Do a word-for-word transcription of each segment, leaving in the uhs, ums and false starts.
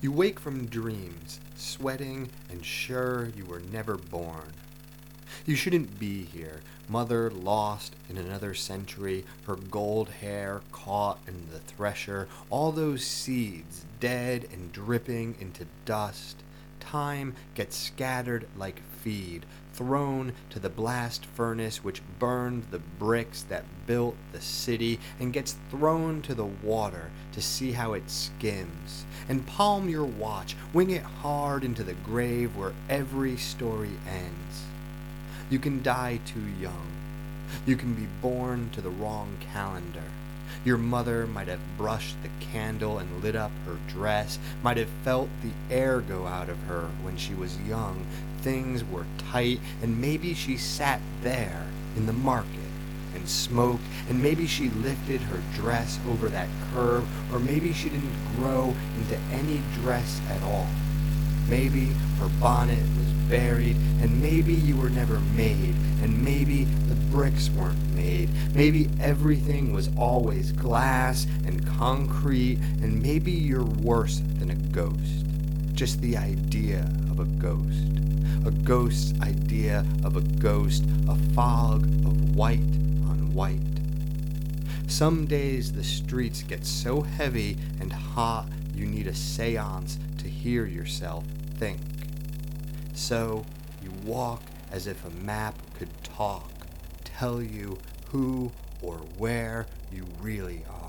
You wake from dreams, sweating and sure you were never born. You shouldn't be here, mother lost in another century, her gold hair caught in the thresher, all those seeds dead and dripping into dust. Time gets scattered like feed, thrown to the blast furnace which burned the bricks that built the city, and gets thrown to the water to see how it skims. And palm your watch, wing it hard into the grave where every story ends. You can die too young. You can be born to the wrong calendar. Your mother might have brushed the candle and lit up her dress, might have felt the air go out of her when she was young. Things were tight, and maybe she sat there in the market and smoked, and maybe she lifted her dress over that curve, or maybe she didn't grow into any dress at all. Maybe her bonnet was buried, and maybe you were never made, and maybe the bricks weren't made. Maybe everything was always glass and concrete, and maybe you're worse than a ghost. Just the idea of a ghost. A ghost's idea of a ghost, a fog of white on white. Some days the streets get so heavy and hot you need a seance to hear yourself think. So you walk as if a map could talk, tell you who or where you really are.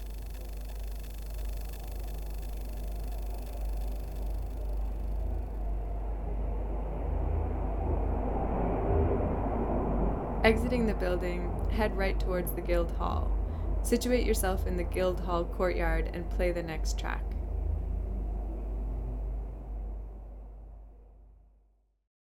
Exiting the building, head right towards the Guild Hall. Situate yourself in the Guild Hall courtyard and play the next track.